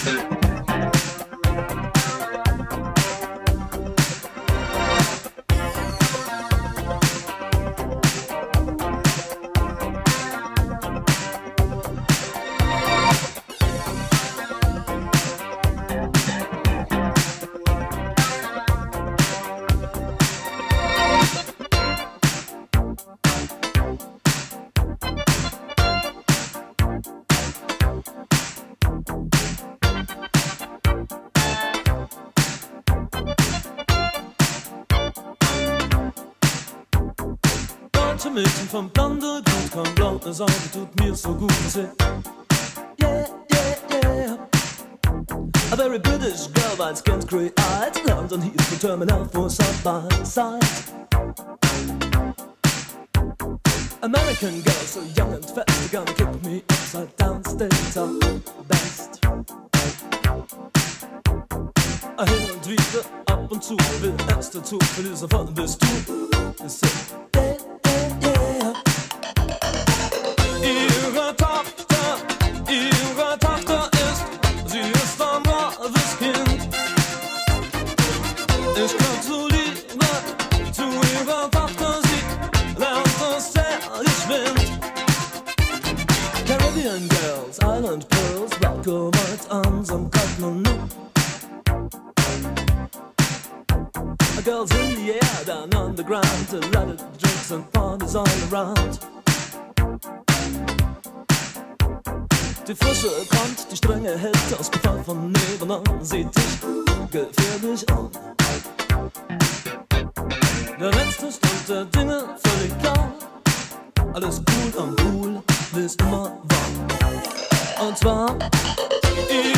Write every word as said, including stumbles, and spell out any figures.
Mädchen vom Lande, gut kann blaue Sonne, tut mir so gut. Say, yeah, yeah, yeah. A very British girl, white skinned, grey eyed. London Heathrow Terminal for side by side. American girl, so young and fast, they're gonna kick me upside down, state of best. Hin und wieder, ab und zu, will erst dazu, will ich sofort bist du. Ich sag, yeah, yeah, yeah. Ihre Tochter, ihre Tochter ist, sie ist ein braves Kind. Ich gratuliere zu ihrer Tochter, sie lernt es sehr geschwind. Caribbean girls, Island pearls, black or white on some cotton no. Girls in the air, down on the ground, a lot of drinks and parties all around. Die Frische kommt, die Strenge hält, ausgefallen von nebenan, sieht dich gefährlich an. Der letzte Stand der Dinge, völlig klar, alles cool am Pool, wie's immer war. Und zwar, ich